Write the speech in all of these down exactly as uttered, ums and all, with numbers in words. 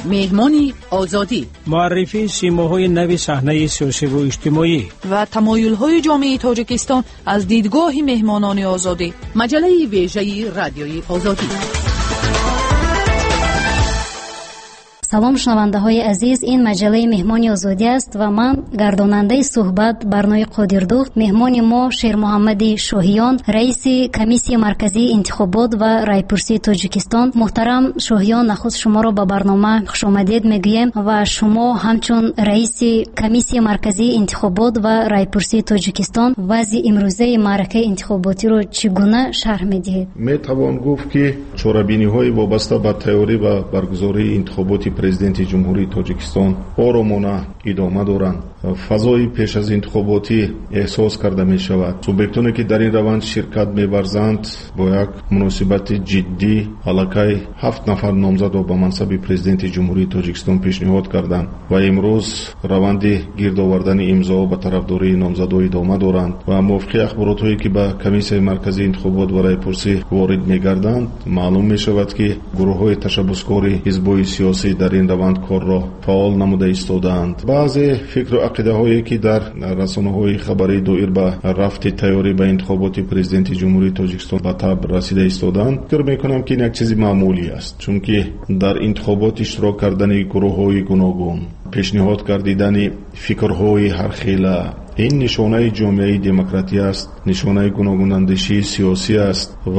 مهمان آزادی، معرفی سیماهای نوی صحنه سیاسی و اجتماعی و تمایل‌های جامعه تاجیکستان از دیدگاه مهمانان آزادی. مجله ویژه رادیوی آزادی. سلام شنونده های عزیز، این مجله مهمان آزادی است و من گرداننده صحبت برنامه قادردوخت. مهمان ما شیر محمد شاهیان، رئیس کمیسیون مرکزی انتخابات و رایپرسی تاجیکستان. محترم شاهیان، نخست شما را به برنامه خوش آمدید میگویم و شما همچون رئیس کمیسیون مرکزی انتخابات و رایپرسی تاجیکستان وضع امروزه معرکه انتخاباتی را چگونه شرح میدهید؟ میتوان گفت که چاره‌بینی های وابسته به تیاری و برگزاری انتخابات پرزیدنت جمهوری تاجیکستان آرامانه ادامه دارند. فضای پیش از انتخاباتی احساس کرده می شود. سوبیکتانی که در این روند شرکت می ورزند با یک مناسبت جدی علاقه هفت نفر نامزد را به منصب پرزیدنت جمهوری تاجیکستان پیشنهاد کردند و امروز روند گرد آوردن امضا به طرفداری نامزدها ادامه دارند و موافق اخباراتهایی که به کمیسیون مرکزی انتخابات و رایپرسی وارد می گردند معلوم می شود که گروه های تشبسکاری حزب‌های سیاسی در این روند کار را فعال نموده ایستادند. بعضی فکر و عقیده هایی که در رسانه های خبری دایر به رفت تیاری به انتخابات پرزیدنت جمهوری تاجیکستان به تب رسیده ایستادند، فکر میکنم که این یک چیز معمولی است، چون که در انتخابات اشتراک کردن گروه های گوناگون، پیشنهاد کردن فکرهای هر خیله، این نشانه جامعه دموکراتی است، نشانه گوناگون اندیشی سیاسی است و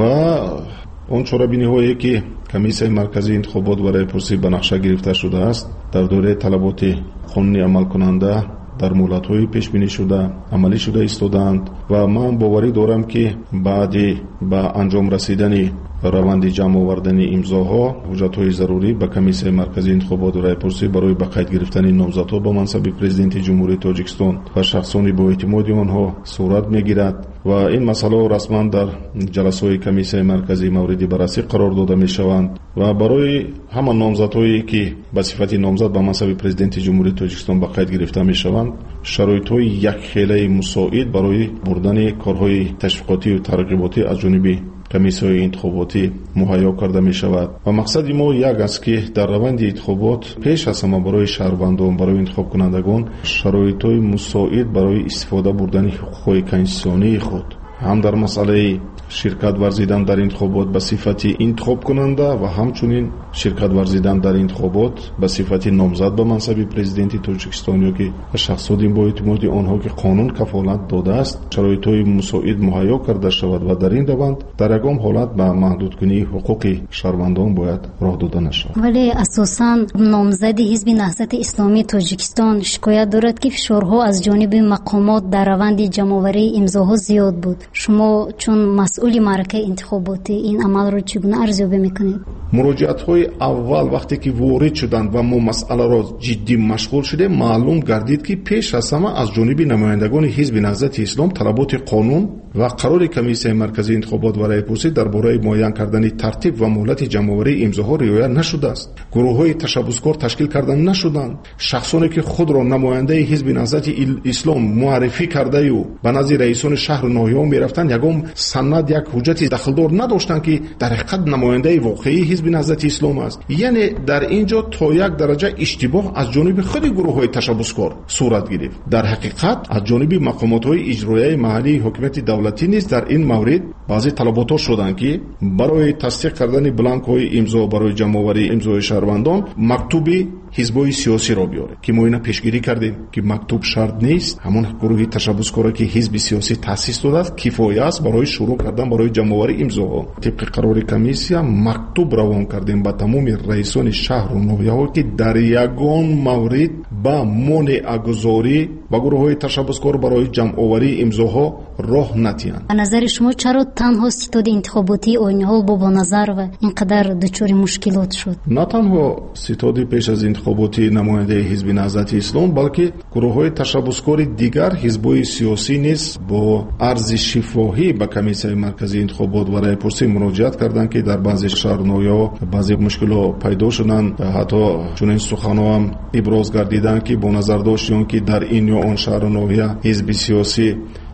اون چاره‌بینی هایی که کمیسیون مرکزی انتخابات و رایپرسی به نقشه گرفته شده است در دوره طلبات قانونی عمل کننده در مهلت‌های پیش بینی شده عملی شده ایستادند و من باوری دارم که بعد به انجام رسیدن روند جمع آوردن امضاها حجت‌های ضروری به کمیسیون مرکزی انتخابات و رایپرسی برای به قید گرفتن نامزدها به منصب پرزیدنت جمهوری تاجیکستان و شخصانی با اعتماد آنها صورت میگیرد و این مسئله رسما در جلسه‌های کمیسیون مرکزی مورد بررسی قرار داده میشوند و برای همان نامزدهایی که به صفت نامزد به منصب پرزیدنت جمهوری تاجیکستان به قید گرفته میشوند شرایط‌های یک خیلی مساعد برای بردن کارهای تشویقاتی و ترغیباتی از جانب کمیسیون انتخاباتی مهیا کرده می شود و مقصد ما یک است که در روند انتخابات پیش از همه برای شهروندان، برای انتخاب کنندگان شرایط‌های مساعد برای استفاده بردن حقوق کنستیتوشنی خود هم در مسئله شرکت ورزیدن در انتخابات به صفت انتخاب کننده و همچنین شرکت ورزیدن در انتخابات به صفت نامزد به منصب پرزیدنت تاجیکستان یا که شخصیت با اعتماد آنها که قانون کفالت داده است شرایط‌های مساعد مهیا کرده شود و در این روند در یگام حالت به محدود کنی حقوق شهروندان باید راه داده نشود. ولی اساساً نامزد حزب نهضت اسلامی تاجیکستان شکایت دارد که فشارها از جانب مقامات در روند جمع‌آوری امضاها زیاد بود. شما چون مسئول معرکه انتخاباتی این عمل را چگونه ارزیابی میکنید؟ مراجعت‌های اول وقتی که وارد شدند و ما مسئله را جدی مشغول شده معلوم گردید که پیش از همه از جانب نمایندگان حزب نهضت اسلام طلبات قانون و قرار کمیسیون مرکزی انتخابات و رایپرسی درباره معین کردن ترتیب و مهلت جمع‌آوری امضاها رعایت نشده است. گروه‌های تشبسکار تشکیل کردن نشدند. شخصانی که خود را نماینده حزب نهضت اسلام معرفی کرده و به نزد رئیسان شهر و ناحیه‌ها می‌رفتند یگام سند یک حجت دخلدار نداشتند که در حقیقت نماینده واقعی حزب نهضت اسلام است. یعنی در اینجا تا یک درجه اشتباه از جانب خود گروه‌های تشبسکار صورت گرفت. در حقیقت از جانب مقامات‌های اجرایی محلی حکومت دولتی نیز در این مورد بعضی طلبات شدند که برای تصدیق کردن بلانک‌های امضا برای جمع‌آوری امضای شهروندان مکتوبی حزب‌های سیاسی را بیاره که ما اینا پیشگیری کردیم که مکتوب شرط نیست. همون گروهی تشبسکاری که حزب سیاسی تأسیس داده است کفایت است برای شروع کردن برای جمع‌آوری امضاها. طبق قرار کمیسیون مکتوب روان کردیم به تمام رئیسان شهر و ناحیه‌ها که در یگان مورد با مانع‌گذاری با گروه‌های تشبسکار برای جمع‌آوری امضاها راه ندهند. به نظر شما چرا تنها ستاد انتخاباتی آین‌ها با نظر و اینقدر دچار مشکلات شد؟ نه تنها ستاد پیش از انتخاباتی نماینده حزب نهضت اسلام بلکه گروه‌های تشبسکار دیگر حزب‌های سیاسی نیز با عرض شفاهی به کمیسیون مرکزی انتخابات و رایپرسی مراجعت کردند که در بعضی شهرها بعضی مشکلات پیدا شدند. حتی چنین سخن‌ها هم ابراز گردیدند که با نظر داشتند که در این یا آن شهر و ناحیه حزب سیاسی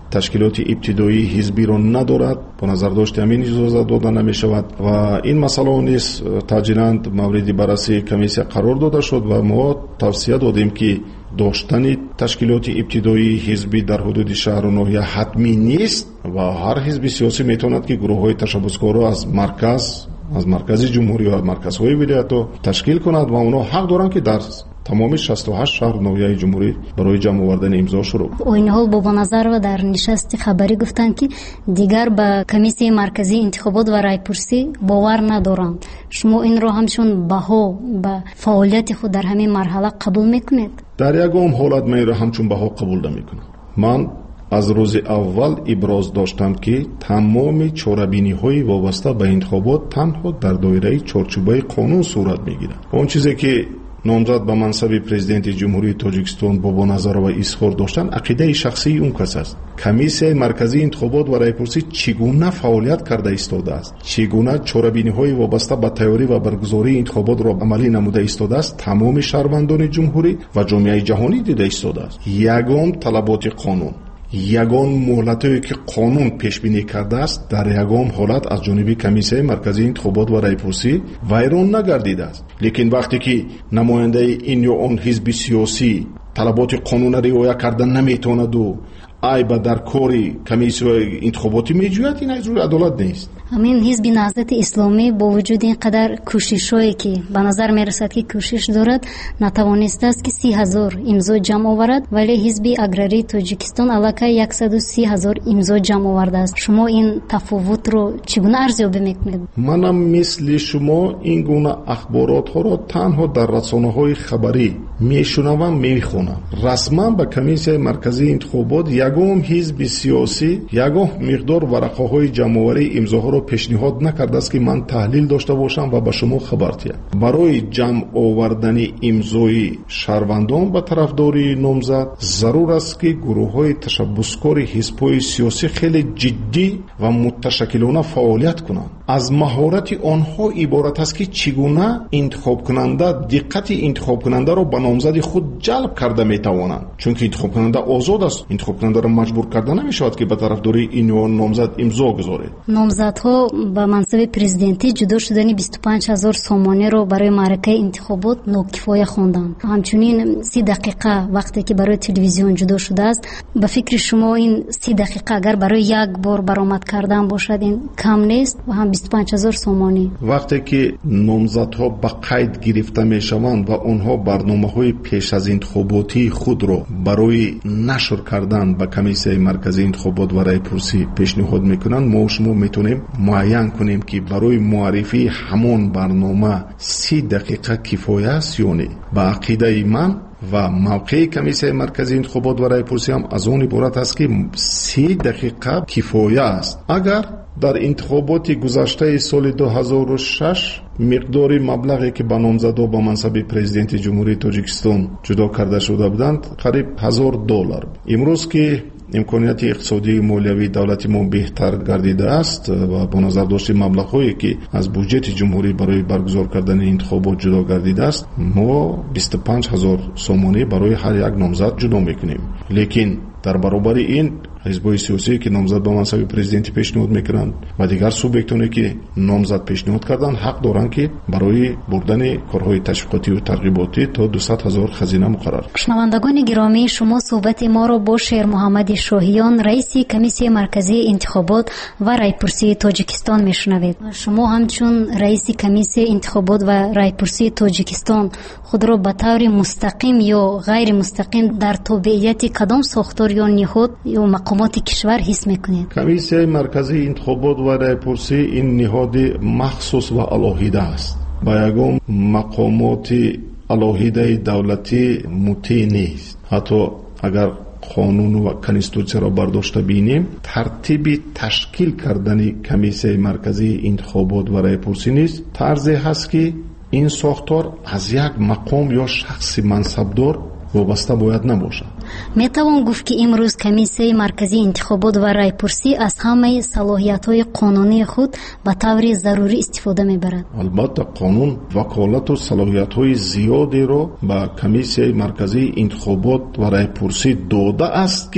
ташкилоти ибтидоии ҳизбиро надорад, бо назардошти ҳамин иҷозат дода намешавад ва ин масъалао низ таъҷилан мавриди баррасии комиссия қарор дода шуд ва мо тавсия додем ки доштани ташкилоти ибтидоии ҳизбӣ дар ҳудуди шаҳру ноҳия ҳатмӣ нест ва ҳар ҳизби сиёсӣ метавонад ки гурӯҳҳои ташаббускорро аз марказ аз маркази ҷумҳурӣ ва марказҳои вилоятҳо ташкил кунад ва онҳо ҳақ доранд ки дар тамоми шасту ҳашт шаҳру ноҳияи ҷумҳурӣ барои ҷамъ овардани имзо шуруъ. ойниҳол бобоназарова дар нишасти хабарӣ гуфтанд ки дигар ба комиссияи марказии интихобот ва райпурсӣ бовар надоранд. шумо инро ҳамчун баҳо ба фаъолияти худ дар ҳамин марҳала қабул мекунед? дар ягон ҳолат ман инро ҳамчун баҳо қабул намекунам. ман аз рӯзи аввал иброз доштам ки тамоми чорабиниҳои вобаста ба интихобот танҳо дар доираи чорчӯбаи қонун сурат мегирад. он чизе ки номзад ба мансаби президенти ҷумҳурии тоҷикистон бобоназарова изҳор доштанд ақидаи шахсии он кас аст. комиссияи марказии интихобот ва райпурсӣ чӣ гуна фаъолият карда истодааст, чӣ гуна чорабиниҳои вобаста ба тайёрӣ ва баргузории интихоботро амалӣ намуда истодааст, тамоми шаҳрвандони ҷумҳурӣ ва ҷомеаи ҷаҳонӣ дида истодааст. ягон талаботи қонун, ягон муҳлатое ки қонун пешбинӣ кардааст дар ягон ҳолат аз ҷониби комиссияи марказии интихобот ва райпурсӣ вайрон нагардидааст. лекин вақте ки намояндаи ин ё он ҳизби сиёсӣ талаботи қонунро риоя карда наметавонаду айба дар кори комиссияи интихоботӣ меҷӯяд, ин айзрӯи адолат нест. ҳамин ҳизби наҳзати исломӣ бо вуҷуди ин қадар кӯшишҳое ки ба назар мерасад ки кӯшиш дорад, натавонистааст ки си ҳазор имзо ҷамъ оварад, вале ҳизби аграрии тоҷикистон аллакай яксаду си ҳазор имзо ҷамъ овардааст. шумо ин тафовутро чӣ гуна арзёбӣ мекунед? манам мисли шумо ин гуна ахборотҳоро танҳо дар расонаҳои хабарӣ мешунавам, мехонам. расман ба комиссияи марказии интихобот ягон ҳизби сиёсӣ ягон миқдор варақаҳои ҷамъоварии имзоҳоро пешниҳод накардааст ки ман таҳлил дошта бошам ва ба шумо хабар диҳам. барои ҷамъ овардани имзои шаҳрвандон ба тарафдории номзад зарур аст ки гурӯҳҳои ташаббускори ҳизбҳои сиёсӣ хеле ҷиддӣ ва муташаккилона фаъолият кунанд. аз маҳорати онҳо иборат аст ки чӣ гуна интихобкунанда диққати интихобкунандаро ба номзади худ ҷалб карда метавонанд, чунки интихобкунанда озод аст. интихобкунандаро маҷбур карда намешавад ки ба тарафдори ин ё он номзад имзо гузоред. номзадҳо ба мансаби президентӣ ҷудо шудани бисту панҷ ҳазор сомонеро барои маъракаи интихобот нокифоя хонданд. ҳамчунин си дақиқа вақте ки барои телевизион ҷудо шудааст, ба фикри шумо ин си дақиқа агар барои як бор баромад кардан бошад, ин кам нест? ва ҳам бисту панҷ ҳазор сомонӣ. вақте ки номзадҳо ба қайд гирифта мешаванд ва онҳо барномаҳои пеш аз интихоботии худро барои нашр кардан ба комиссияи марказии интихобот ва райпурсӣ пешниҳод мекунанд, мо шумо метавонем муайян кунем ки барои муаррифии ҳамон барнома си дақиқа кифоя аст ё не. ба ақидаи ман ва мавқеи комиссияи марказии интихобот ва райпурсӣ ҳам аз он иборат аст ки си дақиқа кифоя аст. агар дар интихоботи гузаштаи соли ду ҳазору шаш миқдори маблағе ки ба номзадо ба мансаби президенти ҷумҳурии тоҷикистон ҷудо карда шуда буданд қариб ҳазор доллар. имрӯз ки имконияти иқтисодии молиявии давлати мо беҳтар гардидааст ва бо назардошти маблағҳое ки аз буҷети ҷумҳурӣ барои баргузор кардани интихобот ҷудо гардидааст, мо бисту панҷ ҳазор сомонӣ барои ҳар як номзад ҷудо мекунем. лекин дар баробари ин ҳизбҳои сиёсие ки номзад ба мансаби президентӣ пешниҳод мекунанд ва дигар субъектоне ки номзад пешниҳод карданд ҳақ доранд ки барои бурдани корҳои ташвиқотиву тарғиботӣ то дусад ҳазор хазина муқаррар. шунавандагони гиромӣ, шумо суҳбати моро бо Шермуҳаммади Шоҳиён, раиси комиссияи марказии интихобот ва райпурсии Тоҷикистон мешунавед. шумо ҳамчун раиси комиссияи интихобот ва райпурсии Тоҷикистон худро ба таври мустақим ё ғайри мустақим дар тобеияти кадом сохтор ё ниҳод ё мақомоти кишвар ҳис мекунед? комиссияи марказии интихобот ва райпурсӣ ин ниҳоди махсус ва алоҳида аст. ба ягон мақомоти алоҳидаи давлатӣ мутеъ нест. ҳатто агар қонун ва конститутсияро бардошта бинем, тартиби ташкил кардани комиссияи марказии интихобот ва райпурсӣ низ тарзе ҳаст ки ин сохтор аз як мақом ё шахси мансабдор вобаста бояд набошад. метавон гуфт ки имрӯз комиссияи марказии интихобот ва райпурсӣ аз ҳамаи салоҳиятҳои қонунии худ ба таври зарурӣ истифода мебарад. албатта қонун ваколату салоҳиятҳои зиёдеро ба комиссияи марказии интихобот ва райпурсӣ дода аст ки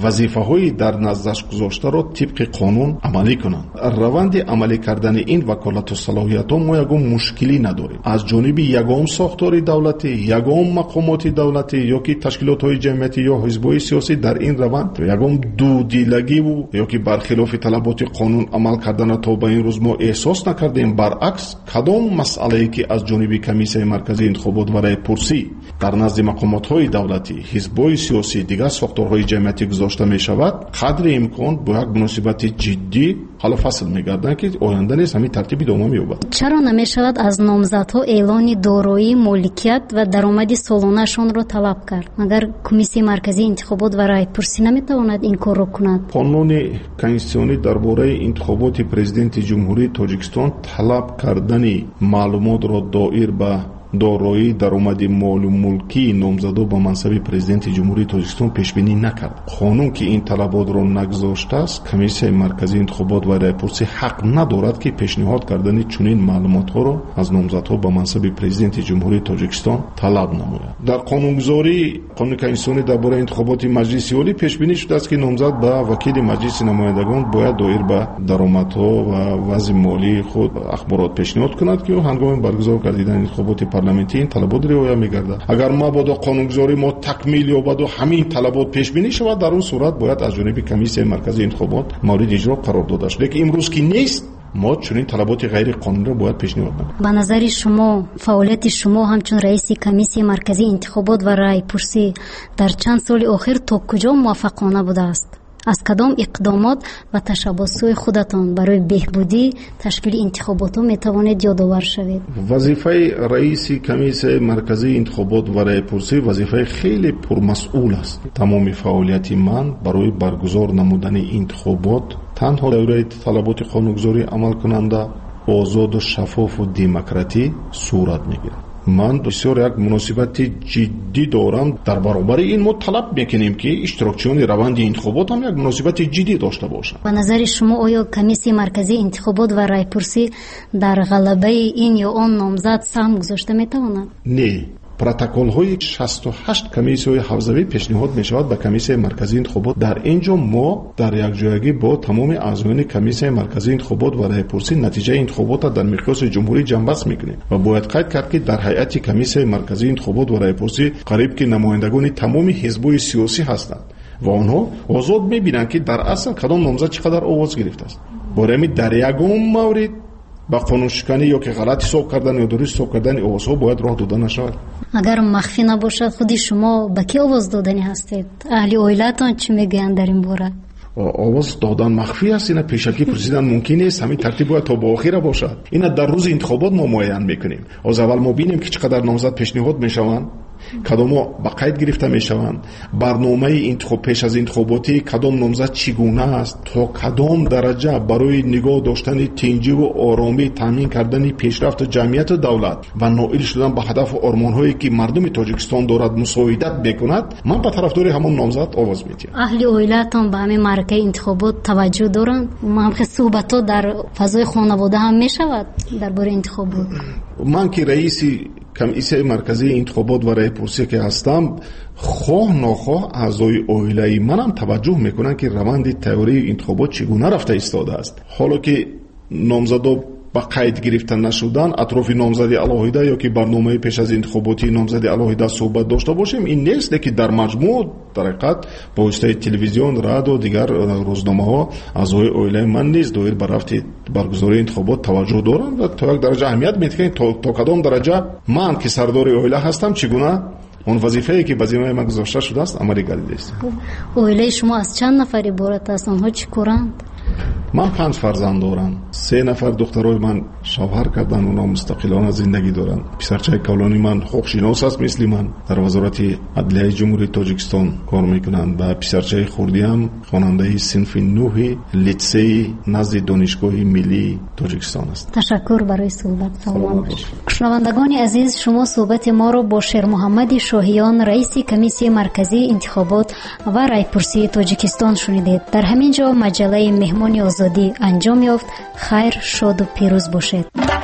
вазифаҳои дар наздаш гузоштаро тибқи қонун амалӣ кунанд. раванди амалӣ кардани ин ваколату салоҳиятҳо мо ягон мушкилӣ надорем. аз ҷониби ягон сохтори давлатӣ, ягон мақомоти давлатӣ ёки ташкилотҳои ҷамъиятӣ ё ҳизбҳои сиёсӣ дар ин раванд ягон дудилагиву ёки бархилофи талаботи қонун амал кардана то ба ин рӯз мо эҳсос накардем. баръакс, кадом масъалае ки аз ҷониби комиссияи марказии интихобот ва райпурсӣ дар назди мақомотҳои давлатӣ, ҳизбҳои сиёсӣ, дигар сохторҳои ҷамъиятӣ гузошта мешавад, қадри имкон бо як муносибати ҷиддӣ ҳало фасл мегарданд ки оянда низ ҳамин тартиб идома меёбад. чаро намешавад аз номзадҳо эълони дороӣ, моликият ва даромади солонаашонро талаб кард? магар комиссияи марказии интихобот ва райпурсӣ наметавонад ин корро кунад? қонуни конститутсионӣ дар бораи интихоботи президенти ҷумҳурии Тоҷикистон талаб кардани маълумотро доир ба дороӣ, даромади молу мулкии номзадо ба мансаби президенти ҷумҳурии Тоҷикистон пешбинӣ накард. қонун ки ин талаботро нагузоштааст, комиссияи марказии интихобот ва райпурсӣ ҳақ надорад ки пешниҳод кардани чунин маълумотҳоро аз номзадҳо ба мансаби президенти ҷумҳурии Тоҷикистон талаб намояд. дар қонунгузории қонуни конститутсионӣ дар бораи интихоботи маҷлиси олӣ пешбинӣ шудааст ки номзад ба вакили маҷлиси намояндагон бояд доир ба даромадҳо ва вазъи молии худ ахборот пешниҳод кунад ки ҳангоми баргузор гардидани интихоботи парламентӣ ин талабот риоя мегардад. агар мабодо қонунгузории мо такмил ёбаду ҳамин талабот пешбинӣ шавад, дар он сурат бояд аз ҷониби комиссияи марказии интихобот мавриди иҷро қарор дода шуд. лекин имрӯз ки нест, мо чунин талаботи ғайриқонунро бояд пешниҳод намоем. ба назари шумо фаъолияти шумо ҳамчун раиси комиссияи марказии интихобот ва райпурсӣ дар чанд соли охир то куҷо муваффақона будааст? аз кадом иқдомот ва ташаббусҳои худатон барои беҳбудии ташкили интихоботҳо метавонед ёдовар шавед? вазифаи раиси комиссияи марказии интихобот ва райпурсӣ вазифаи хеле пурмасъул аст. тамоми фаъолияти ман барои баргузор намудани интихобот танҳо давраи талаботи қонунгузории амалкунанда озоду шаффофу демократӣ сурат мегирад. ман бисёр як муносибати ҷиддӣ дорам. дар баробари ин мо талаб мекунем ки иштирокчиёни раванди интихобот ҳам як муносибати ҷиддӣ дошта бошанд. ба назари шумо оё комиссияи марказии интихобот ва райпурсӣ дар ғалабаи ин ё он номзад саҳм гузошта метавонад? не. протоколҳои шасту ҳашт комиссияҳои ҳавзавӣ пешниҳод мешавад ба комиссияи марказии интихобот. дар ин ҷо мо дар якҷоягӣ бо тамоми аъзоёни комиссияи марказии интихобот ва райпурсӣ натиҷаи интихоботро дар миқёси ҷумҳурӣ ҷамъбаст мекунем ва бояд қайд кард ки дар ҳайати комиссияи марказии интихобот ва райпурсӣ қариб ки намояндагони тамоми ҳизбҳои сиёсӣ ҳастанд ва онҳо озод мебинанд ки дар асл кадом номзад чӣ қадар овоз гирифтааст. бораи дар ягон маврид ба қонуншиканӣ ё ки ғалат ҳисоб кардан ё дуруст ҳисоб кардани овозҳо бояд роҳ дода нашавад. агар махфӣ набошад, худи шумо ба ки овоз додани ҳастед? аҳли оилаатон чӣ мегӯянд дар ин бора? овоз додан махфӣ аст. ина пешакӣ пурсидан мумкин нест. ҳамин тартиб бояд то ба охира бошад. ина дар рӯзи интихобот мо муайян мекунем. оз аввал мо бинем ки чӣ қадар номзад пешниҳод мешаванд, кадомо ба қайд гирифта мешаванд, барномаи интихоб пеш аз интихоботӣ кадом номзад чӣ гуна аст, то кадом дараҷа барои нигоҳ доштани тинҷиву оромӣ, таъмин кардани пешрафту ҷамъияту давлат ва ноил шудан ба ҳадафу ормонҳое ки мардуми Тоҷикистон дорад мусоидат мекунад, ман ба тарафдори ҳамон номзад овоз метиҳам. аҳли оилаатон ба ҳамин маъракаи интихобот таваҷҷӯҳ доранд? ҳамхе суҳбатҳо дар фазои хонавода ҳам мешавад дар бораи интихобот? ман ки раиси комиссияи марказии интихобот ва райпурсӣ ки ҳастам, хоҳ нохоҳ аъзои оилаи манам таваҷҷӯҳ мекунанд ки раванди тайёрии интихобот чӣ гуна рафта истодааст. ҳоло ки номзадо ба қайд гирифта нашудан, атрофи номзади алоҳида ё ки барномаи пеш аз интихоботии номзади алоҳида суҳбат дошта бошем, ин нест, лекин дар маҷмӯъ дар ҳақиқат бо воситаи телевизион, радио, дигар рӯзномаҳо аъзои оилаи ман низ доир ба рафти баргузории интихобот таваҷҷӯҳ доранд ва то як дараҷа аҳамият медиҳанд то, то кадом дараҷа ман ки сардори оила ҳастам чӣ гуна он вазифае ки ба зиммаи ман гузошта шудааст амалӣ гардидааст. оилаи шумо аз чанд нафар иборат аст? онҳо чӣ коранд? ман панҷ фарзанд дорам. се нафар духтарои ман шавҳар кардан, онҳо мустақилона зиндагӣ доранд. писарчаи кавлони ман ҳуқуқшинос аст, мисли ман дар вазорати адлияи ҷумҳурии Тоҷикистон кор мекунанд ва писарчаи хурдиам хонандаи синфи нӯҳи литсеи назди донишгоҳи миллии Тоҷикистон аст. ташаккур барои суҳбат. саломон бошед. шунавандагони азиз, шумо суҳбати моро бо Шермуҳаммади Шоҳиён, раиси комиссияи марказии интихобот ва райпурсии Тоҷикистон шунидед. дар ҳамин ҷо маҷалаи меҳмони озодӣ анҷом ёфт. хайр, шоду пирӯз бошед.